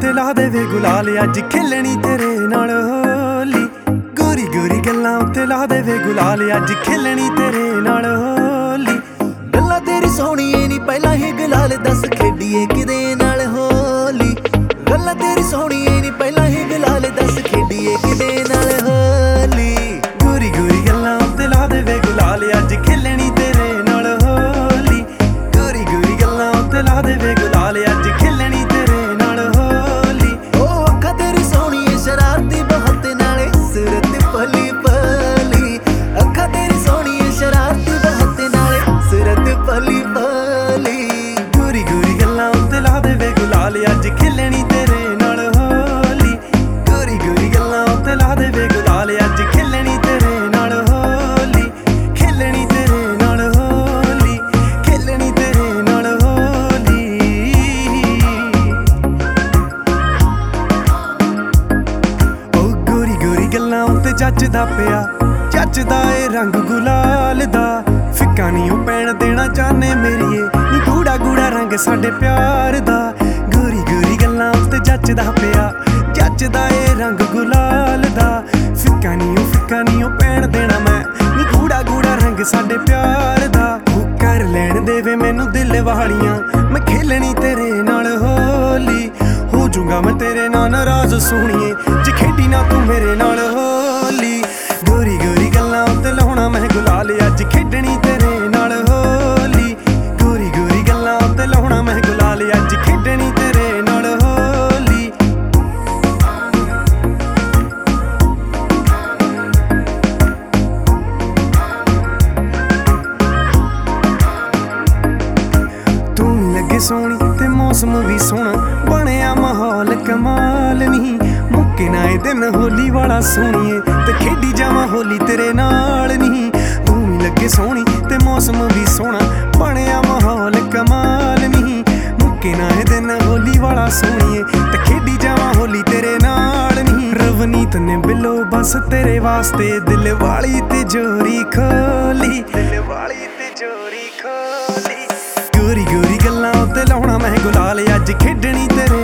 ਉੱਤੇ ਲਾ ਦੇਵੇ ਗੁਲਾਲ ਅੱਜ ਖੇਲਣੀ ਤੇਰੇ ਨਾਲ ਹੋਲੀ। ਗੋਰੀ ਗੋਰੀ ਗੱਲਾਂ ਉੱਤੇ ਲਾ ਦੇਵੇ ਗੁਲਾਲ ਅੱਜ ਖੇਲਣੀ ਤੇਰੇ ਨਾਲ ਹੋਲੀ। ਗੱਲਾਂ ਤੇਰੀ ਸੋਹਣੀਏ ਨੀ ਪਹਿਲਾਂ ਹੀ ਗੁਲਾਲ ਦੱਸ ਖੇਡੀਏ ਕਿਦੇ ਨਾਲ ਹੋਲੀ। ਗੱਲਾਂ ਤੇਰੀ ਸੋਹਣੀਏ ਨੀ ਪਹਿਲਾਂ ਹੀ ਗੁਲਾਲ ਦੱਸ ਖੇਡੀਏ ਕਿਦੇ ਨਾਲ ਹੋਲੀ। ਗੋਰੀ ਗੋਰੀ ਗੱਲਾਂ ਉੱਤੇ ਲਾ ਦੇਵੇ ਗੁਲਾਲ ਅੱਜ ਖੇਲਣੀ ਤੇਰੇ ਨਾਲ ਹੋਲੀ। ਗੋਰੀ ਗੋਰੀ ਗੱਲਾਂ ਉੱਤੇ ਲਾ ਦੇਵੇ ਗੁਲਾਲ ਅੱਜ ਖੇਲਣੀ ਤੇਰੇ ਨਾਲ ਹੋਲੀ। ਉਹ ਅੱਖਾਂ ਤੇਰੀ ਸੋਹਣੀਏ ਸ਼ਰਾਰਤੀ ਬਹੁਤ ਨਾਲੇ ਸੂਰਤ ਭਲੀ ਭਲੀ। ਅੱਖਾਂ ਤੇਰੀ ਸੋਹਣੀਏ ਸ਼ਰਾਰਤੀ ਬਹੁਤ ਨਾਲੇ ਸੂਰਤ ਭਲੀ ਭਲੀ। ਗੋਰੀ ਗੋਰੀ ਗੱਲਾਂ ਉੱਤੇ ਲਾ ਦੇਵੇ ਗੁਲਾਲ ਅੱਜ ਖੇਲਣੀ ਤੇਰੇ ਨਾਲ ਹੋਲੀ। ਗੋਰੀ ਗੋਰੀ ਗੱਲਾਂ ਉੱਤੇ ਲਾ ਦੇਵੇ ਗੁਲਾਲ ਅੱਜ ਖੇਲਣੀ ਤੇਰੇ ਨਾਲ ਹੋਲੀ। ਖੇਲਣੀ ਤੇਰੇ ਨਾਲ ਹੋਲੀ, ਖੇਲਣੀ ਤੇਰੇ ਨਾਲ ਹੋਲੀ। ਉਹ ਗੋਰੀ ਗੋਰੀ ਗੱਲਾਂ ਉੱਤੇ ਜੱਜਦਾ ਪਿਆ, ਜੱਜਦਾ ਏ ਰੰਗ ਗੁਲਾਲ ਦਾ। ਫਿੱਕਾ ਨੀ ਉਹ ਪੈਣ ਦੇਣਾ ਚਾਹਨੇ ਮੇਰੀਏ ਨੀ ਗੂੜਾ ਗੂੜਾ ਰੰਗ ਸਾਡੇ ਪਿਆਰ ਦਾ। ਗੋਰੀ ਗੋਰੀ ਗੱਲਾਂ ਉੱਤੇ ਜੱਜਦਾ ਪਿਆ, ਜੱਜਦਾ ਏ ਰੰਗ ਗੁਲਾਲ ਦਾ। ਫਿੱਕਾ ਨੀ ਉਹ ਪੈਣ ਦੇਣਾ ਮੈਂ ਨੀ ਗੂੜਾ ਗੂੜਾ ਰੰਗ ਸਾਡੇ ਪਿਆਰ ਦਾ। ਉਹ ਕਰ ਲੈਣ ਦੇਵੇ ਮੈਨੂੰ ਦਿਲ ਵਾਲੀਆਂ, ਮੈਂ ਖੇਲਣੀ ਤੇਰੇ ਨਾਲ ਹੋਲੀ। ਹੋ ਜੂਗਾ ਮੈਂ ਤੇਰੇ ਨਾਲ ਨਾਰਾਜ਼ ਸੋਹਣੀਏ ਜੇ ਖੇਡੀ ਨਾ ਤੂੰ ਮੇਰੇ ਨਾਲ ਹੋਲੀ। ਗੋਰੀ ਗੋਰੀ ਗੱਲਾਂ ਉੱਤੇ ਲਾਉਣਾ ਮੈਂ ਗੁਲਾਲ ਅੱਜ ਖੇਡਣੀ ਤੇਰੇ ਨਾਲ ਹੋਲੀ। ਗੋਰੀ ਗੋਰੀ ਗੱਲਾਂ ਉੱਤੇ ਲਾਉਣਾ ਮੈਂ ਗੁਲਾਲ ਅੱਜ ਖੇਡਣੀ ਤੇਰੇ ਨਾਲ ਹੋਲੀ। ਤੂੰ ਲੱਗੇ ਸੋਹਣੀ ਤੇ ਮੌਸਮ ਵੀ ਸੋਹਣਾ, ਬਣਿਆ ਮਾਹੌਲ ਕਮਾਲ ਨਹੀਂ। ਮੁੱਕੇ ਨਾ ਇਹ ਦਿਨ ਹੋਲੀ ਵਾਲਾ ਸੋਹਣੀਏ ਤੇ ਖੇਡੀ ਜਾਵਾਂ ਹੋਲੀ ਤੇਰੇ ਨਾਲ ਨਹੀਂ। ਤੂੰ ਵੀ ਲੱਗੇ ਸੋਹਣੀ ਤੇ ਮੌਸਮ ਵੀ ਸੋਹਣਾ, ਬਣਿਆ ਮਾਹੌਲ ਕਮਾਲ ਨਹੀਂ। ਮੁੱਕੇ ਨਾ ਇਹ ਦਿਨ ਹੋਲੀ ਵਾਲਾ ਸੋਹਣੀਏ ਤੇ ਖੇਡੀ ਜਾਵਾਂ ਹੋਲੀ ਤੇਰੇ ਨਾਲ ਨਹੀਂ। ਰਵਨੀਤ ਨੇ ਬਿੱਲੋ ਬਸ ਤੇਰੇ ਵਾਸਤੇ ਦਿਲ ਵਾਲੀ ਤਿਜੋਰੀ ਖੋਲੀ, ਦਿਲ ਵਾਲੀ ਤਿਜੋਰੀ ਖੋਲੀ। ਗੋਰੀ ਗੋਰੀ ਗੱਲਾਂ ਉੱਤੇ ਲਾਉਣਾ ਮੈਂ ਗੁਲਾਲ ਅੱਜ ਖੇਡਣੀ ਤੇਰੇ